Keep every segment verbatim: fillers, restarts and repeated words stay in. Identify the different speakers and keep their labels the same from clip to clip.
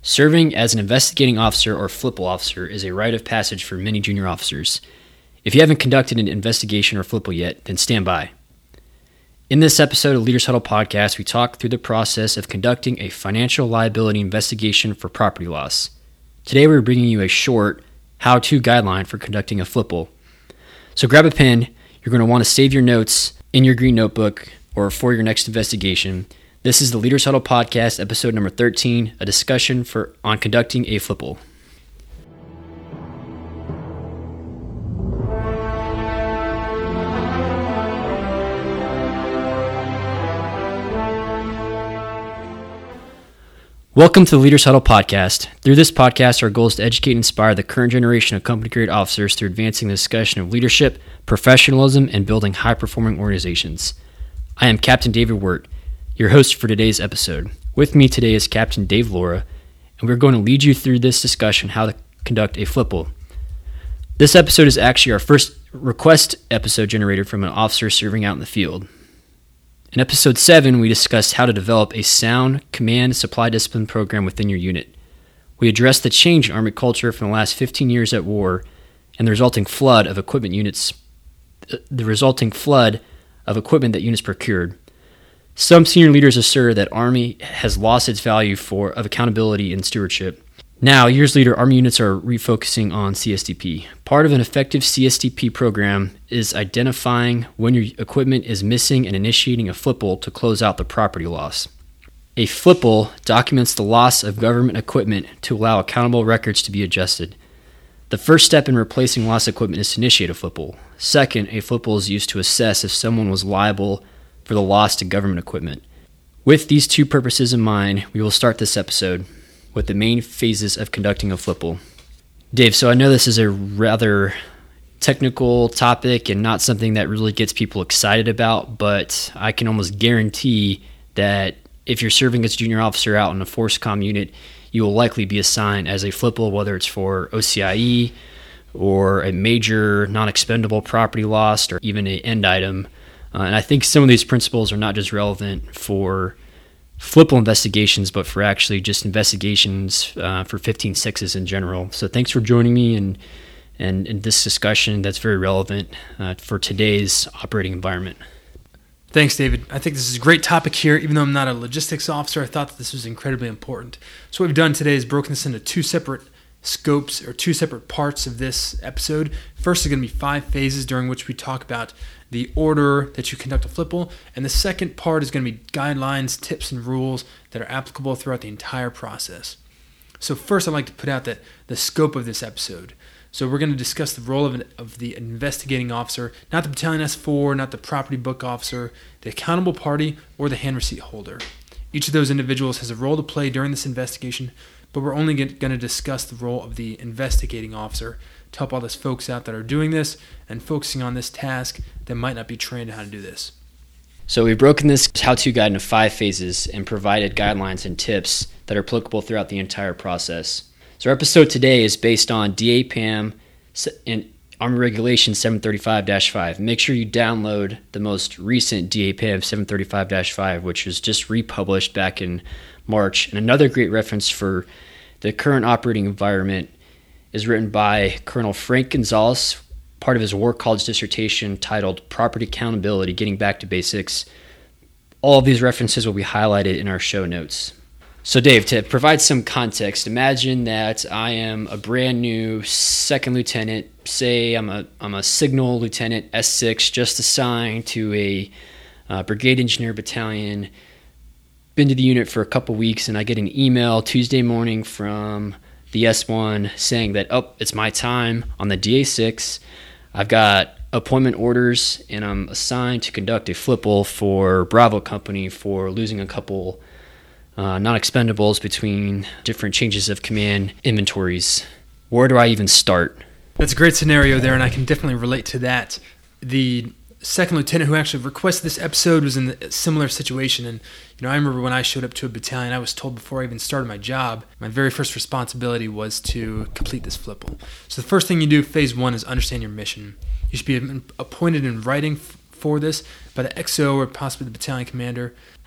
Speaker 1: Serving as an investigating officer or flipple officer is a rite of passage for many junior officers. If you haven't conducted an investigation or flipple yet, then stand by. In this episode of Leaders Huddle Podcast, we talk through the process of conducting a financial liability investigation for property loss. Today we're bringing you a short how-to guideline for conducting a flipple. So grab a pen. You're going to want to save your notes in your green notebook or for your next investigation. This is the Leaders Huddle Podcast, episode number thirteen, a discussion for on conducting a flipple. Welcome to the Leaders Huddle Podcast. Through this podcast, our goal is to educate and inspire the current generation of company-grade officers through advancing the discussion of leadership, professionalism, and building high-performing organizations. I am Captain David Wirt, your host for today's episode. With me today is Captain Dave Laura, and we're going to lead you through this discussion how to conduct a flipple. This episode is actually our first request episode generated from an officer serving out in the field. In episode seven, we discussed how to develop a sound command supply discipline program within your unit. We addressed the change in Army culture from the last fifteen years at war and the resulting flood of equipment units, the resulting flood of equipment that units procured. Some senior leaders assert that Army has lost its value for of accountability and stewardship. Now, years later, Army units are refocusing on C S D P. Part of an effective C S D P program is identifying when your equipment is missing and initiating a flipple to close out the property loss. A flipple documents the loss of government equipment to allow accountable records to be adjusted. The first step in replacing lost equipment is to initiate a flipple. Second, a flipple is used to assess if someone was liable for the loss to government equipment. With these two purposes in mind, we will start this episode with the main phases of conducting a flipple. Dave, so I know this is a rather technical topic and not something that really gets people excited about, but I can almost guarantee that if you're serving as a junior officer out in a force comm unit, you will likely be assigned as a flipple, whether it's for O C I E or a major non-expendable property loss or even an end item. Uh, and I think some of these principles are not just relevant for flipple investigations, but for actually just investigations uh, for fifteen sixes in general. So thanks for joining me in, in, in this discussion that's very relevant uh, for today's operating environment.
Speaker 2: Thanks, David. I think this is a great topic here. Even though I'm not a logistics officer, I thought that this was incredibly important. So what we've done today is broken this into two separate scopes or two separate parts of this episode. First is going to be five phases during which we talk about the order that you conduct a flipple, and the second part is going to be guidelines, tips, and rules that are applicable throughout the entire process. So first I'd like to put out that the scope of this episode. So we're going to discuss the role of, an, of the investigating officer, not the battalion S four, not the property book officer, the accountable party, or the hand receipt holder. Each of those individuals has a role to play during this investigation, but we're only going to discuss the role of the investigating officer to help all those folks out that are doing this and focusing on this task that might not be trained on how to do this.
Speaker 1: So we've broken this how-to guide into five phases and provided guidelines and tips that are applicable throughout the entire process. So our episode today is based on D A P A M and Army Regulation seven thirty-five dash five. Make sure you download the most recent D A P A M seven thirty-five dash five, which was just republished back in March. And another great reference for the current operating environment is written by Colonel Frank Gonzalez, part of his War College dissertation titled Property Accountability, Getting Back to Basics. All of these references will be highlighted in our show notes. So Dave, to provide some context, imagine that I am a brand new second lieutenant. Say I'm a I'm a signal lieutenant S six, just assigned to a uh, brigade engineer battalion, been to the unit for a couple weeks, and I get an email Tuesday morning from the S one saying that, oh, it's my time on the D A six. I've got appointment orders, and I'm assigned to conduct a flipple for Bravo Company for losing a couple uh, non-expendables between different changes of command inventories. Where do I even start?
Speaker 2: That's a great scenario there, and I can definitely relate to that. The second lieutenant who actually requested this episode was in a similar situation, and you know, I remember when I showed up to a battalion, I was told before I even started my job, my very first responsibility was to complete this flipple. So the first thing you do, phase one, is understand your mission. You should be appointed in writing f- for this by the X O or possibly the battalion commander,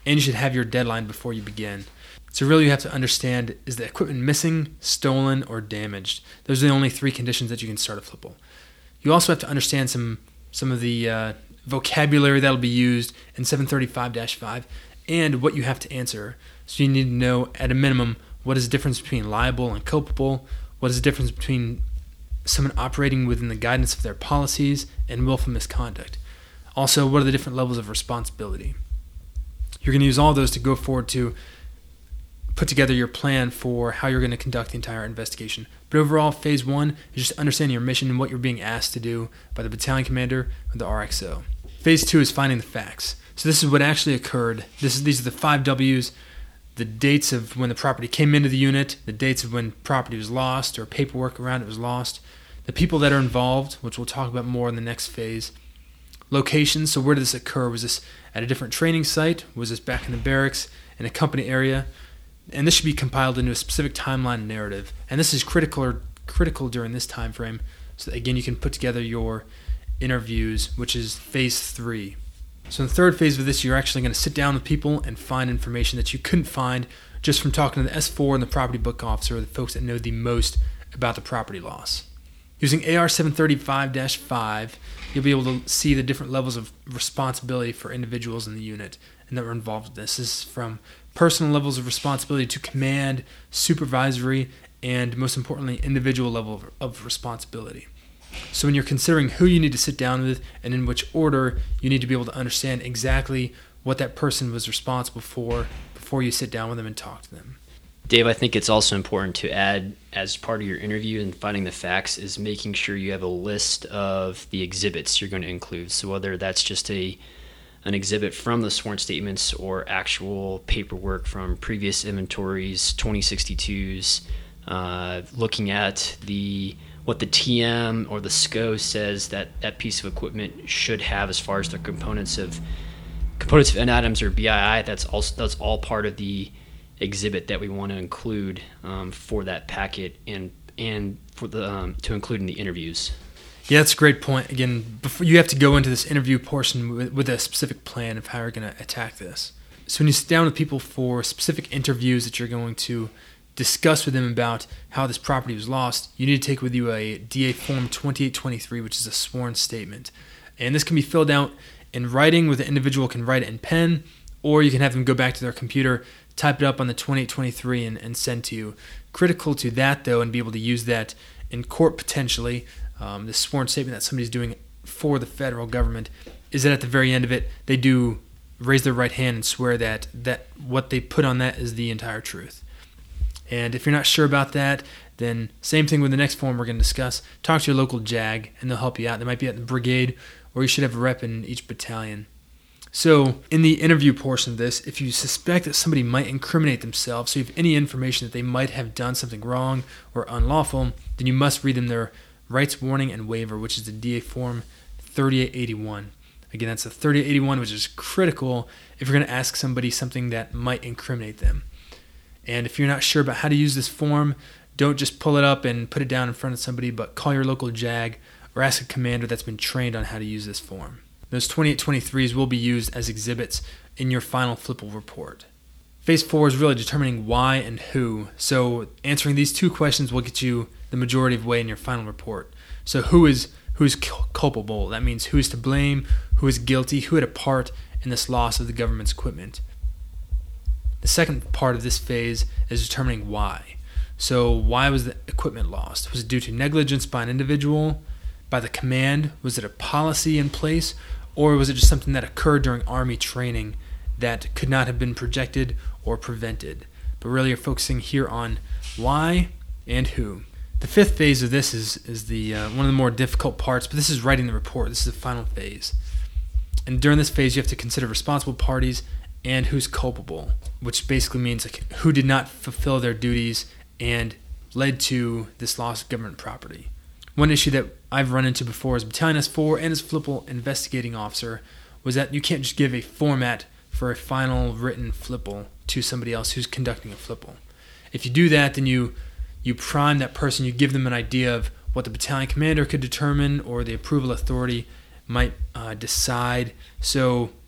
Speaker 2: and you should have your deadline before you begin. So really you have to understand, is the equipment missing, stolen, or damaged? Those are the only three conditions that you can start a flipple. You also have to understand some some of the uh, vocabulary that will be used in seven thirty-five dash five and what you have to answer. So you need to know, at a minimum, what is the difference between liable and culpable, what is the difference between someone operating within the guidance of their policies and willful misconduct. Also, what are the different levels of responsibility? You're going to use all those to go forward to put together your plan for how you're going to conduct the entire investigation. But overall, phase one is just understanding your mission and what you're being asked to do by the battalion commander or the R X O. Phase two is finding the facts. So this is what actually occurred. This is, these are the five W's, the dates of when the property came into the unit, the dates of when property was lost or paperwork around it was lost, the people that are involved, which we'll talk about more in the next phase, locations, so where did this occur? Was this at a different training site? Was this back in the barracks, in a company area? And this should be compiled into a specific timeline and narrative. And this is critical or critical during this time frame. So that, again, you can put together your interviews, which is phase three. So in the third phase of this, you're actually going to sit down with people and find information that you couldn't find just from talking to the S four and the property book officer, the folks that know the most about the property loss. Using A R seven thirty-five dash five, you'll be able to see the different levels of responsibility for individuals in the unit and that were involved with this. This is from personal levels of responsibility to command, supervisory, and most importantly, individual level of, of responsibility. So when you're considering who you need to sit down with and in which order, you need to be able to understand exactly what that person was responsible for before you sit down with them and talk to them.
Speaker 1: Dave, I think it's also important to add, as part of your interview and finding the facts, is making sure you have a list of the exhibits you're going to include. So whether that's just a an exhibit from the sworn statements or actual paperwork from previous inventories, twenty sixty-twos, uh, looking at the what the T M or the S C O says that that piece of equipment should have as far as the components of components of N items or B I I. That's also that's all part of the exhibit that we want to include um, for that packet and and for the um, to include in the interviews.
Speaker 2: Yeah, that's a great point. Again, before you have to go into this interview portion with, with a specific plan of how you're going to attack this. So when you sit down with people for specific interviews that you're going to discuss with them about how this property was lost, you need to take with you a D A Form twenty-eight twenty-three, which is a sworn statement. And this can be filled out in writing, where the individual can write it in pen, or you can have them go back to their computer, type it up on the twenty-eight twenty-three, and, and send to you. Critical to that, though, and be able to use that in court potentially, um, this sworn statement that somebody's doing for the federal government, is that at the very end of it, they do raise their right hand and swear that, that what they put on that is the entire truth. And if you're not sure about that, then same thing with the next form we're going to discuss. Talk to your local JAG, and they'll help you out. They might be at the brigade, or you should have a rep in each battalion. So in the interview portion of this, if you suspect that somebody might incriminate themselves, so you have any information that they might have done something wrong or unlawful, then you must read them their rights warning and waiver, which is the D A Form thirty-eight eighty-one. Again, that's the thirty-eight eighty-one, which is critical if you're going to ask somebody something that might incriminate them. And if you're not sure about how to use this form, don't just pull it up and put it down in front of somebody, but call your local JAG or ask a commander that's been trained on how to use this form. Those twenty-eight twenty-threes will be used as exhibits in your final flipple report. Phase four is really determining why and who. So answering these two questions will get you the majority of the way in your final report. So who is who is culpable? That means who is to blame, who is guilty, who had a part in this loss of the government's equipment. The second part of this phase is determining why. So why was the equipment lost? Was it due to negligence by an individual, by the command? Was it a policy in place? Or was it just something that occurred during Army training that could not have been projected or prevented? But really you're focusing here on why and who. The fifth phase of this is, is the uh, one of the more difficult parts, but this is writing the report. This is the final phase. And during this phase you have to consider responsible parties and who's culpable, which basically means like who did not fulfill their duties and led to this loss of government property. One issue that I've run into before as Battalion S four and as Flipple investigating officer was that you can't just give a format for a final written flipple to somebody else who's conducting a flipple. If you do that, then you you prime that person, you give them an idea of what the battalion commander could determine or the approval authority might uh, decide. So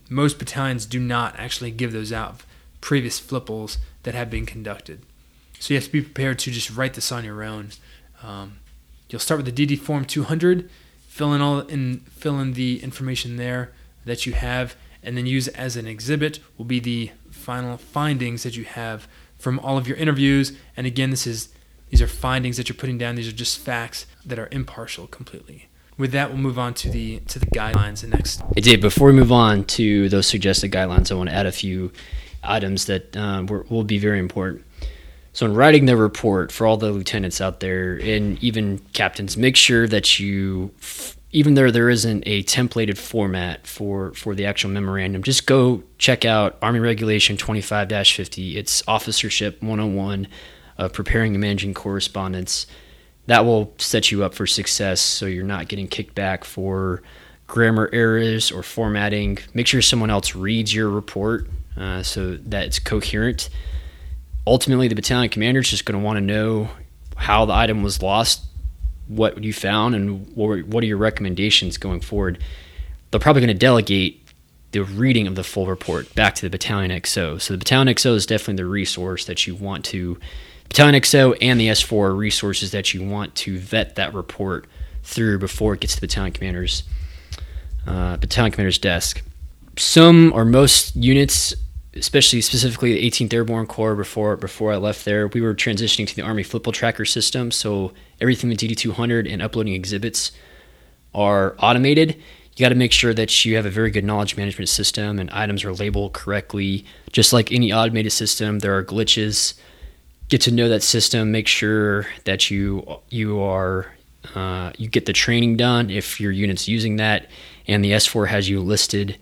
Speaker 2: Most battalions do not actually give those out of previous flippals that have been conducted. So you have to be prepared to just write this on your own. Um, you'll start with the D D Form two hundred, fill in all in fill in the information there that you have, and then use it as an exhibit will be the final findings that you have from all of your interviews. And again, this is these are findings that you're putting down. These are just facts that are impartial completely. With that, we'll move on to the to the guidelines. The next.
Speaker 1: Hey Dave, before we move on to those suggested guidelines, I want to add a few items that um, will be very important. So in writing the report, for all the lieutenants out there and even captains, make sure that you, even though there isn't a templated format for, for the actual memorandum, just go check out Army Regulation twenty-five dash fifty. It's Officership one oh one of preparing and managing correspondence. That will set you up for success so you're not getting kicked back for grammar errors or formatting. Make sure someone else reads your report uh, so that it's coherent. Ultimately, the battalion commander is just going to want to know how the item was lost, what you found, and what are your recommendations going forward. They're probably going to delegate the reading of the full report back to the battalion X O. So the battalion X O is definitely the resource that you want to Battalion X O and the S four are resources that you want to vet that report through before it gets to the battalion commander's uh, battalion commander's desk. Some or most units, especially specifically the eighteenth Airborne Corps, before before I left there, we were transitioning to the Army Flipple Tracker system. So everything with D D two hundred and uploading exhibits are automated. You got to make sure that you have a very good knowledge management system and items are labeled correctly. Just like any automated system, there are glitches. Get to know that system. Make sure that you you are uh, you get the training done if your unit's using that, and the S four has you listed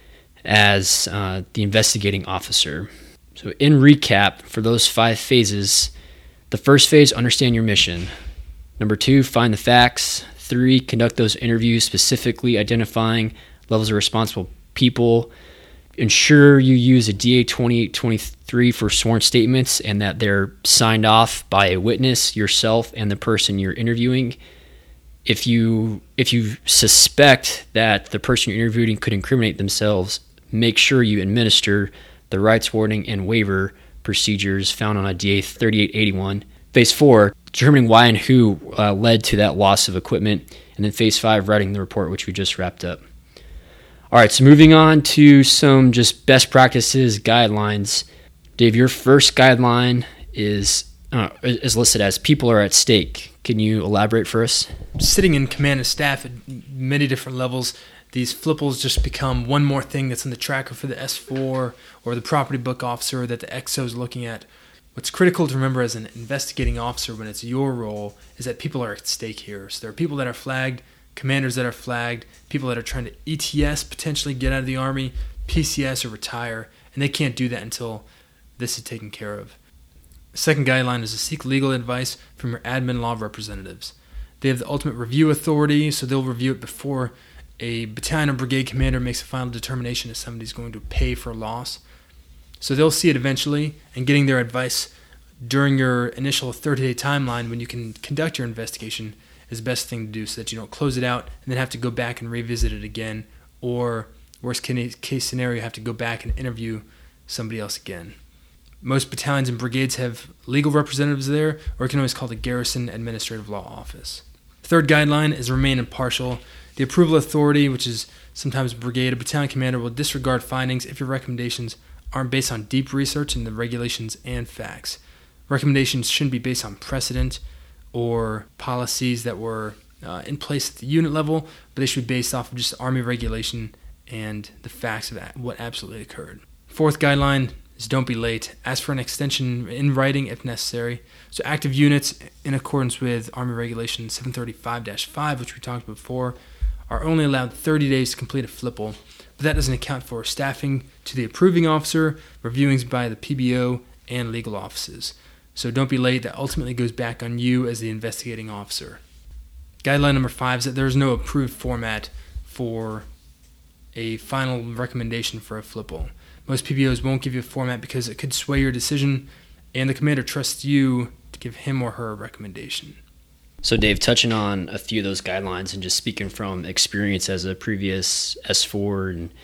Speaker 1: as uh, the investigating officer. So in recap, for those five phases, the first phase, understand your mission. Number two, find the facts. Three, conduct those interviews, specifically identifying levels of responsible people. Ensure you use a D A twenty-eight twenty-three for sworn statements and that they're signed off by a witness, yourself, and the person you're interviewing. If you if you suspect that the person you're interviewing could incriminate themselves, make sure you administer the rights warning and waiver procedures found on a D A thirty-eight eighty-one. Phase four, determining why and who uh, led to that loss of equipment. And then phase five, writing the report, which we just wrapped up. All right, so moving on to some just best practices, guidelines. Dave, your first guideline is uh, is listed as people are at stake. Can you elaborate for us?
Speaker 2: Sitting in command and staff at many different levels, these flippals just become one more thing that's in the tracker for the S four or the property book officer that the X O is looking at. What's critical to remember as an investigating officer when it's your role is that people are at stake here. So there are people that are flagged, commanders that are flagged, people that are trying to E T S, potentially get out of the Army, P C S, or retire, and they can't do that until this is taken care of. The second guideline is to seek legal advice from your admin law representatives. They have the ultimate review authority, so they'll review it before a battalion or brigade commander makes a final determination if somebody's going to pay for loss. So they'll see it eventually, and getting their advice during your initial thirty-day timeline when you can conduct your investigation is the best thing to do so that you don't close it out and then have to go back and revisit it again, or worst case scenario, have to go back and interview somebody else again. Most battalions and brigades have legal representatives there, or you can always call the Garrison Administrative Law Office. The third guideline is remain impartial. The approval authority, which is sometimes brigade or battalion commander, will disregard findings if your recommendations aren't based on deep research into the regulations and facts. Recommendations shouldn't be based on precedent or policies that were uh, in place at the unit level, but they should be based off of just Army regulation and the facts of what absolutely occurred. Fourth guideline is don't be late. Ask for an extension in writing if necessary. So active units, in accordance with Army Regulation seven thirty-five dash five, which we talked about before, are only allowed thirty days to complete a flipple, but that doesn't account for staffing to the approving officer, reviewings by the P B O, and legal offices. So don't be late. That ultimately goes back on you as the investigating officer. Guideline number five is that there is no approved format for a final recommendation for a flipple. Most P B Os won't give you a format because it could sway your decision, and the commander trusts you to give him or her a recommendation.
Speaker 1: So Dave, touching on a few of those guidelines and just speaking from experience as a previous S four and,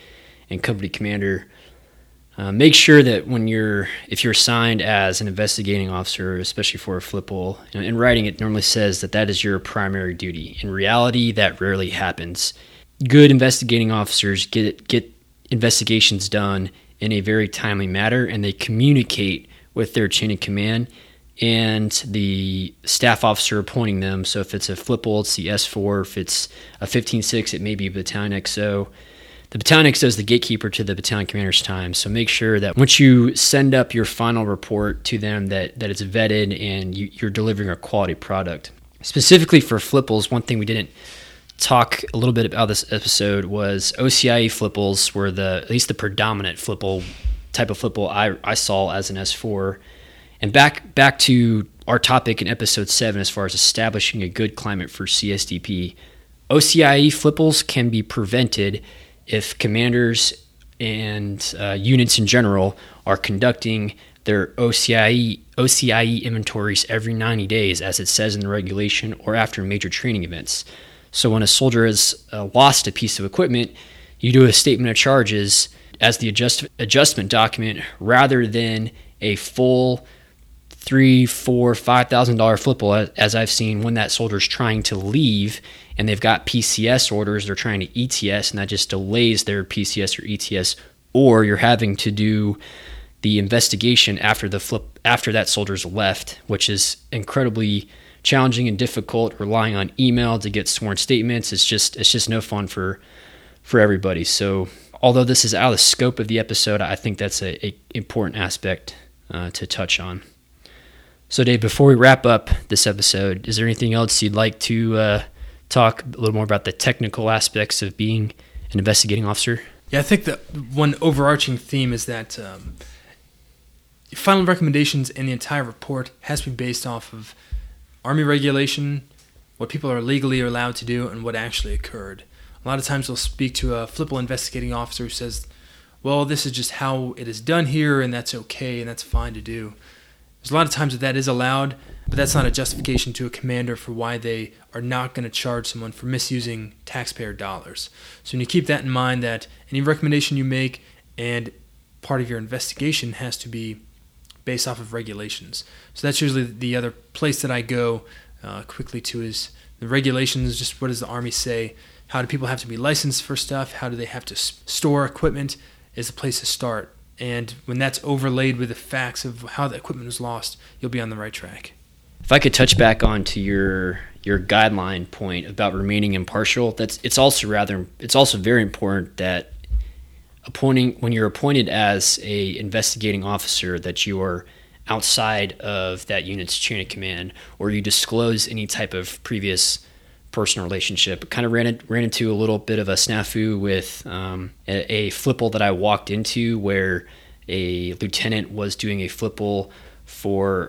Speaker 1: and company commander. Uh, make sure that when you're, if you're assigned as an investigating officer, especially for a flipple, you know, in writing it normally says that that is your primary duty. In reality, that rarely happens. Good investigating officers get get investigations done in a very timely manner, and they communicate with their chain of command and the staff officer appointing them. So if it's a flipple, it's the S four. If it's a fifteen six, it may be battalion X O. The battalion X O is the gatekeeper to the battalion commander's time. So make sure that once you send up your final report to them, that, that it's vetted and you, you're delivering a quality product. Specifically for flipples, one thing we didn't talk a little bit about this episode was O C I E flipples were the, at least the predominant flipple type of flipple I, I saw as an S four. And back back to our topic in episode seven, as far as establishing a good climate for C S D P, O C I E flipples can be prevented if commanders and uh, units in general are conducting their O C I E O C I E inventories every ninety days, as it says in the regulation, or after major training events. So when a soldier has uh, lost a piece of equipment, you do a statement of charges as the adjust, adjustment document rather than a full three, four, five thousand dollar flipple, as I've seen when that soldier's trying to leave and they've got P C S orders, they're trying to E T S, and that just delays their P C S or E T S, or you're having to do the investigation after the flip after that soldier's left, which is incredibly challenging and difficult, relying on email to get sworn statements. It's just it's just no fun for for everybody. So although this is out of the scope of the episode, I think that's a, a important aspect uh, to touch on. So Dave, before we wrap up this episode, is there anything else you'd like to uh, talk a little more about the technical aspects of being an investigating officer?
Speaker 2: Yeah, I think that one overarching theme is that um, final recommendations in the entire report has to be based off of Army regulation, what people are legally allowed to do, and what actually occurred. A lot of times they'll speak to a flipple investigating officer who says, well, this is just how it is done here, and that's okay, and that's fine to do. There's a lot of times that that is allowed, but that's not a justification to a commander for why they are not going to charge someone for misusing taxpayer dollars. So when you keep that in mind, that any recommendation you make and part of your investigation has to be based off of regulations. So that's usually the other place that I go uh, quickly to, is the regulations. Just what does the Army say? How do people have to be licensed for stuff? How do they have to store equipment? Is the place to start. And when that's overlaid with the facts of how the equipment was lost, you'll be on the right track.
Speaker 1: If I could touch back on to your your guideline point about remaining impartial, that's it's also rather it's also very important that appointing when you're appointed as a investigating officer, that you are outside of that unit's chain of command, or you disclose any type of previous personal relationship. Kind of ran it, ran into a little bit of a snafu with um, a, a flipple that I walked into, where a lieutenant was doing a flipple for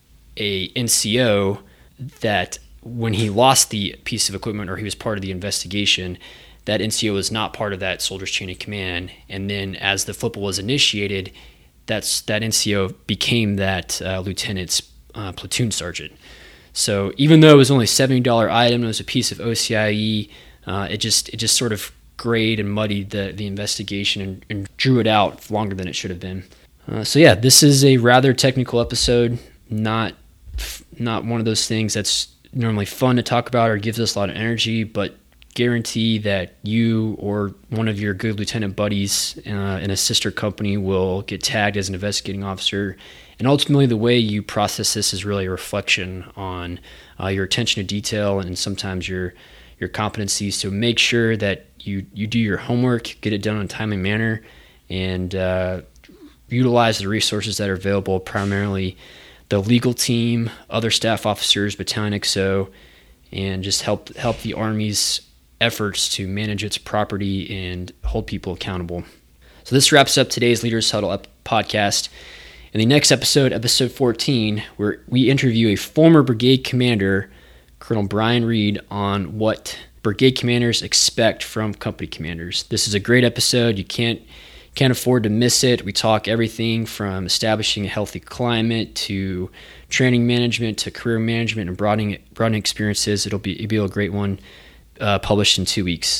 Speaker 1: a N C O that when he lost the piece of equipment, or he was part of the investigation, that N C O was not part of that soldier's chain of command. And then as the flipple was initiated, that's that N C O became that uh, lieutenant's uh, platoon sergeant. So even though it was only a seventy dollars item, it was a piece of O C I E, uh, it just it just sort of grayed and muddied the, the investigation and, and drew it out longer than it should have been. Uh, so yeah, this is a rather technical episode, not not one of those things that's normally fun to talk about or gives us a lot of energy, but guarantee that you or one of your good lieutenant buddies uh, in a sister company will get tagged as an investigating officer. And ultimately, the way you process this is really a reflection on uh, your attention to detail and sometimes your your competencies. So make sure that you, you do your homework, get it done in a timely manner, and uh, utilize the resources that are available, primarily the legal team, other staff officers, Battalion X O, and just help help the Army's efforts to manage its property and hold people accountable. So this wraps up today's Leaders Huddle up podcast. In the next episode, episode fourteen, where we interview a former brigade commander, Colonel Brian Reed, on what brigade commanders expect from company commanders. This is a great episode. You can't can't afford to miss it. We talk everything from establishing a healthy climate to training management to career management and broadening broadening experiences. It'll be it'll be a great one, uh, published in two weeks.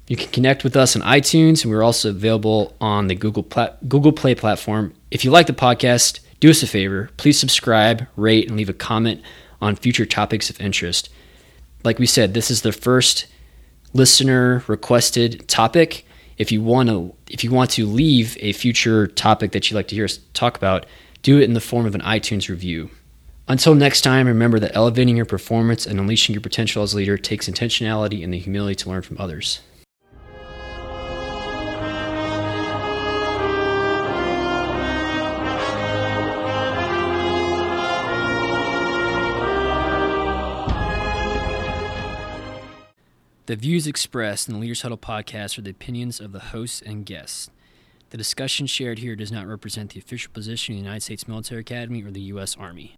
Speaker 1: You can connect with us on iTunes, and we're also available on the Google Pla- Google Play platform. If you like the podcast, do us a favor. Please subscribe, rate, and leave a comment on future topics of interest. Like we said, this is the first listener-requested topic. If you want to, if you want to leave a future topic that you'd like to hear us talk about, do it in the form of an iTunes review. Until next time, remember that elevating your performance and unleashing your potential as a leader takes intentionality and the humility to learn from others. The views expressed in the Leaders Huddle podcast are the opinions of the hosts and guests. The discussion shared here does not represent the official position of the United States Military Academy or the U S Army.